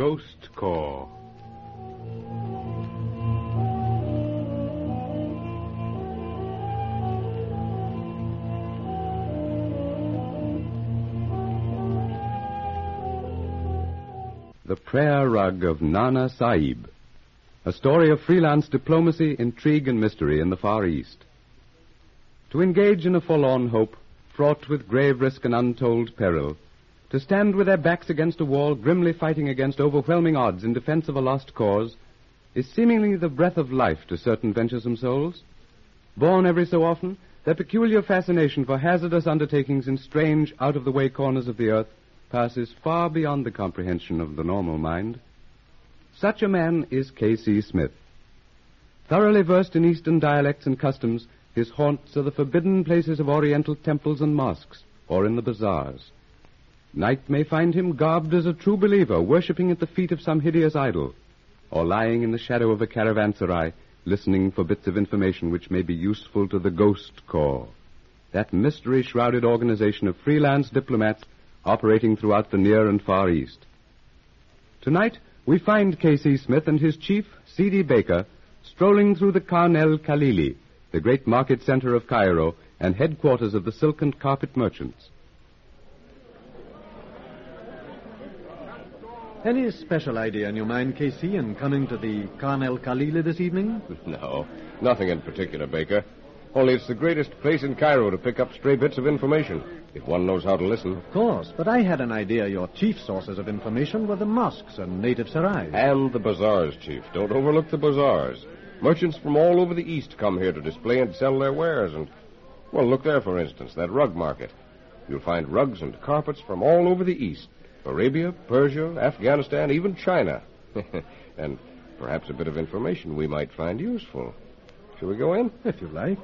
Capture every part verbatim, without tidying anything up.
Ghost Corps. The Prayer Rug of Nana Sahib. A story of freelance diplomacy, intrigue, and mystery in the Far East. To engage in a forlorn hope, fraught with grave risk and untold peril, to stand with their backs against a wall, grimly fighting against overwhelming odds in defense of a lost cause, is seemingly the breath of life to certain venturesome souls. Born every so often, their peculiar fascination for hazardous undertakings in strange, out-of-the-way corners of the earth passes far beyond the comprehension of the normal mind. Such a man is K C Smith. Thoroughly versed in Eastern dialects and customs, his haunts are the forbidden places of Oriental temples and mosques, or in the bazaars. Night may find him garbed as a true believer, worshipping at the feet of some hideous idol, or lying in the shadow of a caravanserai, listening for bits of information which may be useful to the Ghost Corps, that mystery-shrouded organization of freelance diplomats operating throughout the Near and Far East. Tonight, we find K C Smith and his chief, C D Baker, strolling through the Khan el-Khalili, the great market center of Cairo and headquarters of the silk and carpet merchants. Any special idea in your mind, K C, in coming to the Khan el-Khalili this evening? No, nothing in particular, Baker. Only it's the greatest place in Cairo to pick up stray bits of information, if one knows how to listen. Of course, but I had an idea your chief sources of information were the mosques and native sarais. And the bazaars, Chief. Don't overlook the bazaars. Merchants from all over the East come here to display and sell their wares, and, well, look there, for instance, that rug market. You'll find rugs and carpets from all over the East. Arabia, Persia, Afghanistan, even China. And perhaps a bit of information we might find useful. Shall we go in? If you like.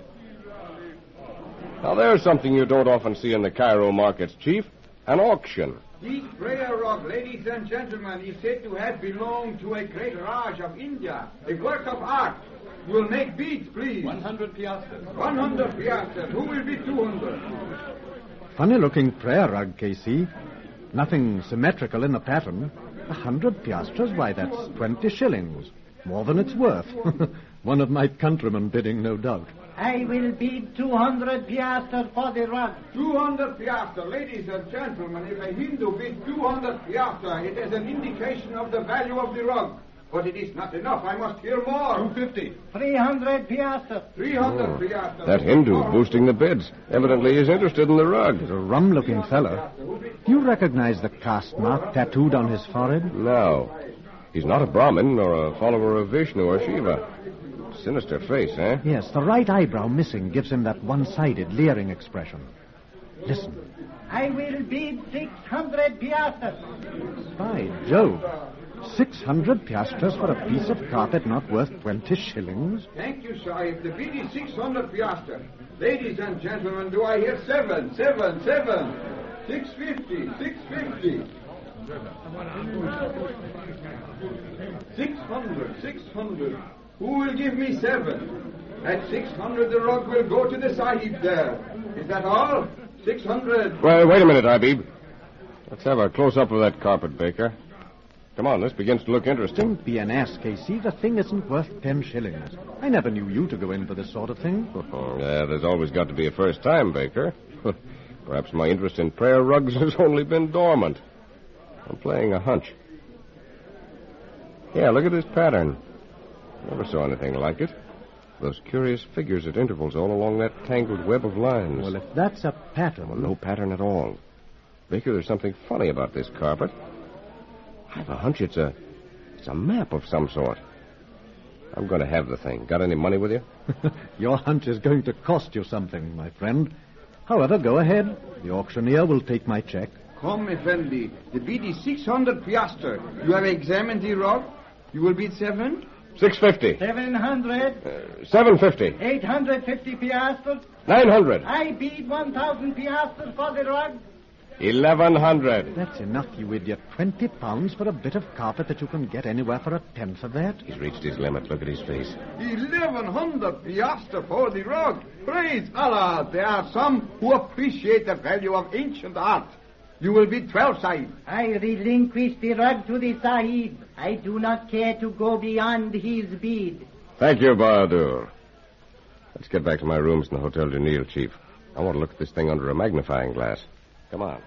Now, there's something you don't often see in the Cairo markets, Chief. An auction. This prayer rug, ladies and gentlemen, is said to have belonged to a great Raj of India, a work of art. You will make bids, please. One hundred piastres. One hundred piastres. Who will be two hundred? Funny-looking prayer rug, K C. Nothing symmetrical in the pattern. A hundred piastres, why, that's twenty shillings. More than it's worth. One of my countrymen bidding, no doubt. I will bid two hundred piastres for the rug. Two hundred piastres. Ladies and gentlemen, if a Hindu bids two hundred piastres, it is an indication of the value of the rug. But it is not enough. I must hear more. Two fifty. Three hundred piastres. Three hundred Oh, piastres. that Hindu boosting the bids. Evidently he's interested in the rug. He's a rum-looking fellow. Do you recognize the caste mark tattooed on his forehead? No. He's not a Brahmin or a follower of Vishnu or Shiva. Sinister face, eh? Yes, the right eyebrow missing gives him that one-sided, leering expression. Listen. I will bid six hundred piastres. By Jove. Six hundred piastres for a piece of carpet not worth twenty shillings? Thank you, Sahib. The bid is six hundred piastres. Ladies and gentlemen, do I hear seven, seven, seven? Six fifty, six fifty. Six hundred, six hundred. Who will give me seven? At six hundred, the rug will go to the Sahib there. Is that all? Six hundred. Well, wait a minute, Habib. Let's have a close-up of that carpet, Baker. Come on, this begins to look interesting. Don't be an ass, K C. The thing isn't worth ten shillings. I never knew you to go in for this sort of thing. Oh, yeah, there's always got to be a first time, Baker. Perhaps my interest in prayer rugs has only been dormant. I'm playing a hunch. Yeah, look at this pattern. Never saw anything like it. Those curious figures at intervals all along that tangled web of lines. Well, if that's a pattern... Well, no pattern at all. Baker, there's something funny about this carpet. I've a hunch it's a... it's a map of some sort. I'm going to have the thing. Got any money with you? Your hunch is going to cost you something, my friend. However, go ahead. The auctioneer will take my check. Come, Effendi. The bid is six hundred piastres. You have examined the rug? You will bid seven? Six fifty. Seven hundred. Uh, Seven fifty. Eight hundred fifty piastres. Nine hundred. I bid one thousand piastres for the rug. Eleven hundred. That's enough, you idiot. Twenty pounds for a bit of carpet that you can get anywhere for a tenth of that? He's reached his limit. Look at his face. Eleven hundred piastres for the rug. Praise Allah. There are some who appreciate the value of ancient art. You will be twelve, Sahib. I relinquish the rug to the Sahib. I do not care to go beyond his bid. Thank you, Bahadur. Let's get back to my rooms in the Hotel du Nil, Chief. I want to look at this thing under a magnifying glass. Come on.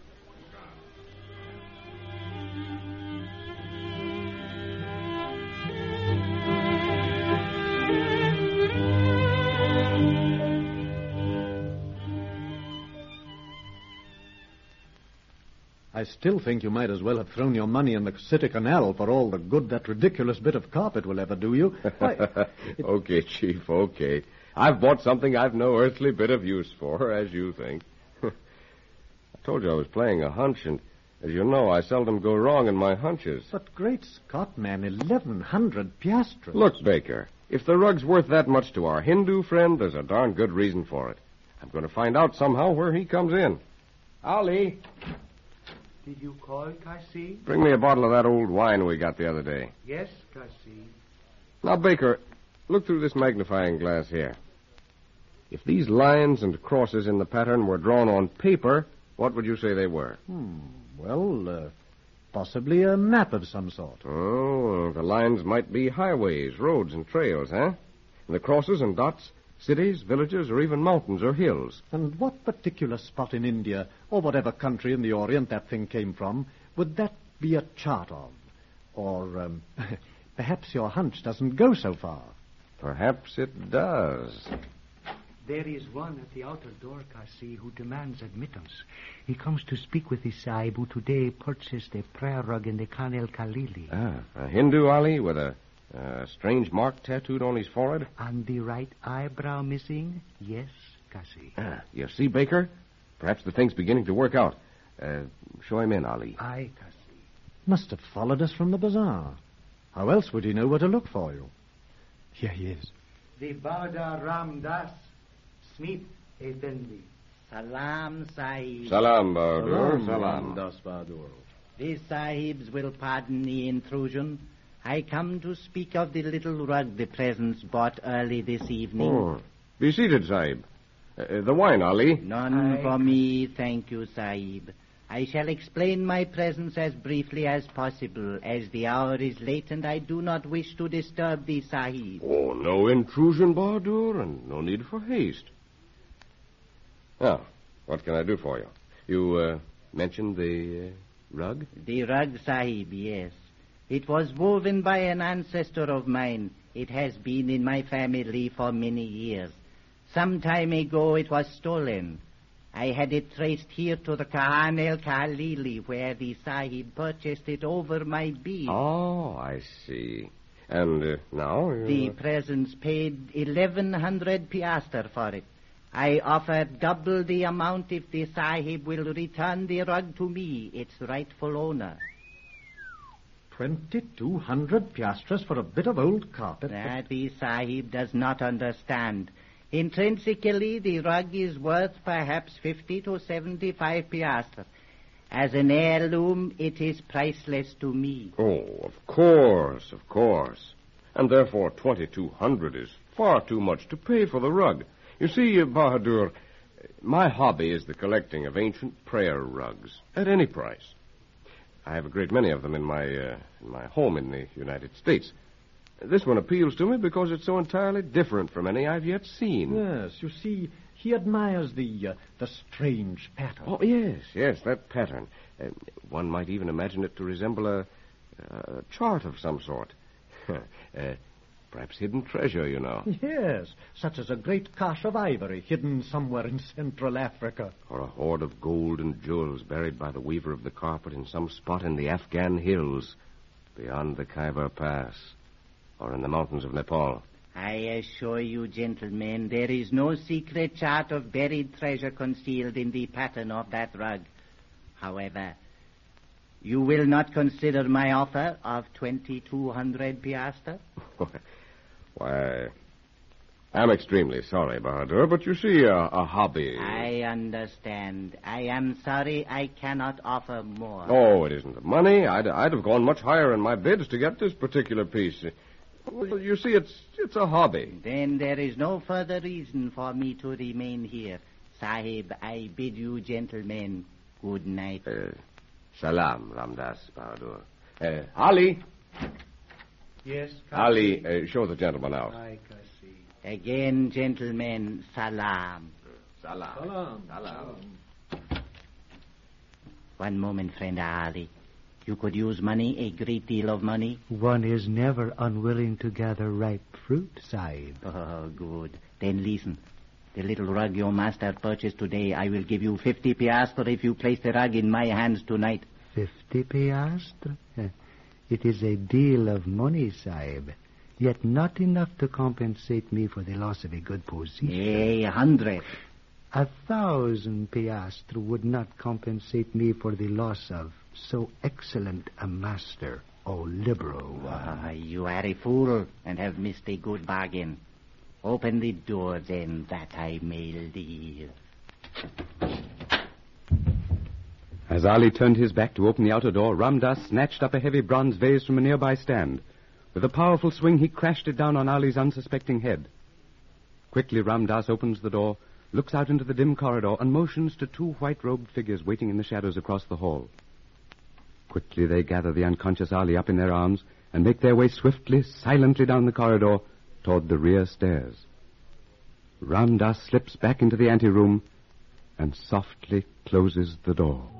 I still think you might as well have thrown your money in the City Canal for all the good that ridiculous bit of carpet will ever do you. Why, it... Okay, Chief, okay. I've bought something I've no earthly bit of use for, as you think. I told you I was playing a hunch, and as you know, I seldom go wrong in my hunches. But great Scott, man, eleven hundred piastres. Look, Baker, if the rug's worth that much to our Hindu friend, there's a darn good reason for it. I'm going to find out somehow where he comes in. Ali. Did you call, Kasi? Bring me a bottle of that old wine we got the other day. Yes, Kasi. Now, Baker, look through this magnifying glass here. If these lines and crosses in the pattern were drawn on paper, what would you say they were? Hmm, well, uh, possibly a map of some sort. Oh, the lines might be highways, roads, and trails, huh? And the crosses and dots, cities, villages, or even mountains or hills. And what particular spot in India, or whatever country in the Orient that thing came from, would that be a chart of? Or um, perhaps your hunch doesn't go so far. Perhaps it does. There is one at the outer door, Kasi, who demands admittance. He comes to speak with the Sahib who today purchased a prayer rug in the Khan el Khalili. Ah, a Hindu, Ali, with a uh, strange mark tattooed on his forehead? And the right eyebrow missing? Yes, Kasi. Ah, you see, Baker? Perhaps the thing's beginning to work out. Uh, show him in, Ali. Aye, Kasi. Must have followed us from the bazaar. How else would he know where to look for you? Here he is. The Bada Ram Das. Smith, Effendi. Salam, Sahib. Salam, Bahadur. Salam, Das Bahadur. The Sahibs will pardon the intrusion. I come to speak of the little rug the presents bought early this evening. Oh. Be seated, Sahib. Uh, the wine, Ali. None I... for me, thank you, Sahib. I shall explain my presence as briefly as possible, as the hour is late and I do not wish to disturb the Sahib. Oh, no intrusion, Bahadur, and no need for haste. Now, what can I do for you? You uh, mentioned the uh, rug? The rug, Sahib, yes. It was woven by an ancestor of mine. It has been in my family for many years. Some time ago it was stolen. I had it traced here to the Khan el Khalili, where the Sahib purchased it over my bid. Oh, I see. And uh, now? You... The presents paid eleven hundred piastres for it. I offer double the amount if the Sahib will return the rug to me, its rightful owner. Twenty-two hundred piastres for a bit of old carpet? That the Sahib does not understand. Intrinsically, the rug is worth perhaps fifty to seventy-five piastres. As an heirloom, it is priceless to me. Oh, of course, of course. And therefore twenty-two hundred is far too much to pay for the rug. You see, uh, Bahadur, my hobby is the collecting of ancient prayer rugs at any price. I have a great many of them in my uh, in my home in the United States. This one appeals to me because it's so entirely different from any I've yet seen. Yes, you see, he admires the uh, the strange pattern. Oh, yes, yes, that pattern. Uh, one might even imagine it to resemble a, a chart of some sort. uh, perhaps hidden treasure, you know. Yes, such as a great cache of ivory hidden somewhere in Central Africa. Or a hoard of gold and jewels buried by the weaver of the carpet in some spot in the Afghan hills, beyond the Khyber Pass, or in the mountains of Nepal. I assure you, gentlemen, there is no secret chart of buried treasure concealed in the pattern of that rug. However, you will not consider my offer of twenty-two hundred piastres? Why, I'm extremely sorry, Bahadur, but you see, a, a hobby... I understand. I am sorry I cannot offer more. Oh, it isn't the money. I'd, I'd have gone much higher in my bids to get this particular piece. Well, you see, it's it's a hobby. Then there is no further reason for me to remain here. Sahib, I bid you, gentlemen, Good night. Uh, salam, Ramdas Bahadur. Uh, Ali. Yes, Ali, uh, show the gentleman out. Aye, Kasi. Again, gentlemen, salam. Salam. Salam. Salam. One moment, friend Ali. You could use money, a great deal of money. One is never unwilling to gather ripe fruit, Sahib. Oh, good. Then listen. The little rug your master purchased today, I will give you fifty piastres if you place the rug in my hands tonight. Fifty piastres? It is a deal of money, Sahib, yet not enough to compensate me for the loss of a good position. A hundred. A thousand piastres would not compensate me for the loss of so excellent a master, O liberal one. Ah, you are a fool and have missed a good bargain. Open the door, then, that I may leave. As Ali turned his back to open the outer door, Ramdas snatched up a heavy bronze vase from a nearby stand. With a powerful swing, he crashed it down on Ali's unsuspecting head. Quickly, Ramdas opens the door, looks out into the dim corridor, and motions to two white-robed figures waiting in the shadows across the hall. Quickly, they gather the unconscious Ali up in their arms and make their way swiftly, silently down the corridor toward the rear stairs. Ramdas slips back into the anteroom and softly closes the door.